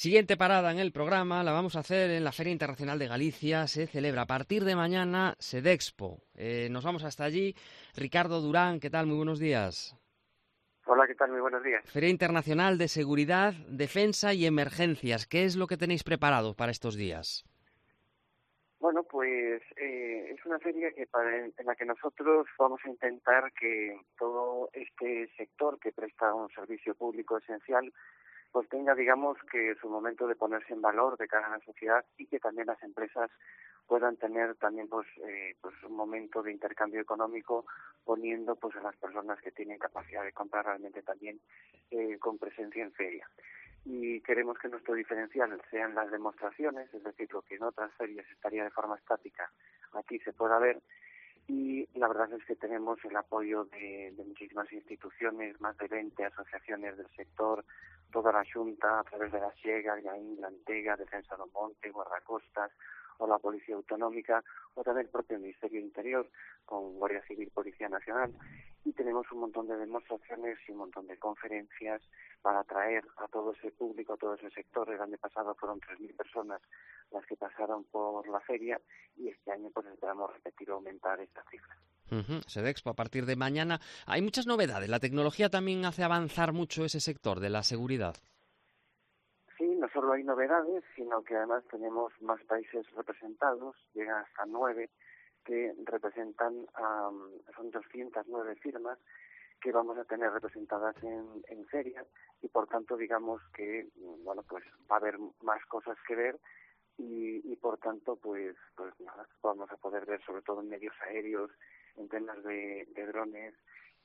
Siguiente parada en el programa la vamos a hacer en la Feria Internacional de Galicia. Se celebra a partir de mañana Sedexpo. Nos vamos hasta allí. Ricardo Durán, ¿qué tal? Muy buenos días. Hola, ¿qué tal? Muy buenos días. Feria Internacional de Seguridad, Defensa y Emergencias. ¿Qué es lo que tenéis preparado para estos días? Bueno, pues es una feria en la que nosotros vamos a intentar que todo este sector que presta un servicio público esencial pues tenga, digamos, que su momento de ponerse en valor de cara a la sociedad y que también las empresas puedan tener también pues un momento de intercambio económico poniendo pues a las personas que tienen capacidad de comprar realmente también con presencia en feria. Y queremos que nuestro diferencial sean las demostraciones, es decir, lo que en otras ferias estaría de forma estática, aquí se pueda ver. Y la verdad es que tenemos el apoyo de muchísimas instituciones, más de 20 asociaciones del sector, toda la Xunta, a través de la Xega, Gaín, la Antega, Defensa do Monte, Guardacostas, o la Policía Autonómica, o también el propio Ministerio del Interior, con Guardia Civil, Policía Nacional. Y tenemos un montón de demostraciones y un montón de conferencias para atraer a todo ese público, a todo ese sector. El año pasado fueron 3.000 personas las que pasaron por la feria y este año pues esperamos repetir o aumentar esta cifra. Sedexpo a partir de mañana. Hay muchas novedades. La tecnología también hace avanzar mucho ese sector de la seguridad. Sí, no solo hay novedades, sino que además tenemos más países representados, llegan hasta 9, que representan, son 209 firmas que vamos a tener representadas en feria y por tanto digamos que bueno pues va a haber más cosas que ver y por tanto pues nada, vamos a poder ver sobre todo en medios aéreos, en temas de drones,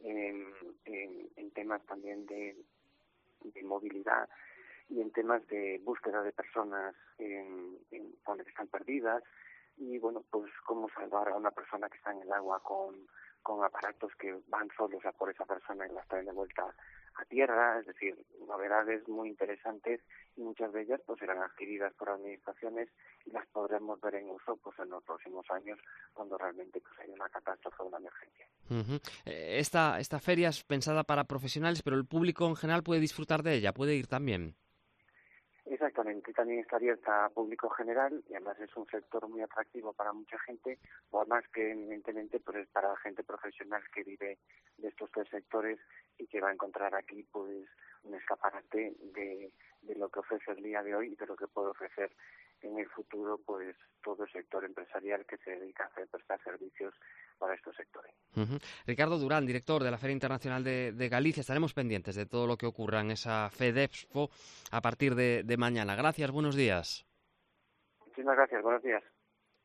en temas también de movilidad y en temas de búsqueda de personas cuando están perdidas y bueno pues cómo salvar a una persona que está en el agua con aparatos que van solos a por esa persona y la traen de vuelta a tierra, es decir, novedades muy interesantes y muchas de ellas pues serán adquiridas por administraciones y las podremos ver en uso pues en los próximos años cuando realmente pues haya una catástrofe o una emergencia. Esta feria es pensada para profesionales, pero el público en general puede disfrutar de ella, puede ir también. Exactamente, también está abierta a público general y además es un sector muy atractivo para mucha gente, por más que evidentemente pues es para gente profesional que vive de estos tres sectores y que va a encontrar aquí pues un escaparate de lo que ofrece el día de hoy y de lo que puede ofrecer en el futuro pues todo el sector empresarial que se dedica a prestar servicios para estos sectores. Ricardo Durán, director de la Feria Internacional de Galicia. Estaremos pendientes de todo lo que ocurra en esa FEDEXPO a partir de mañana. Gracias, buenos días. Muchísimas gracias, buenos días.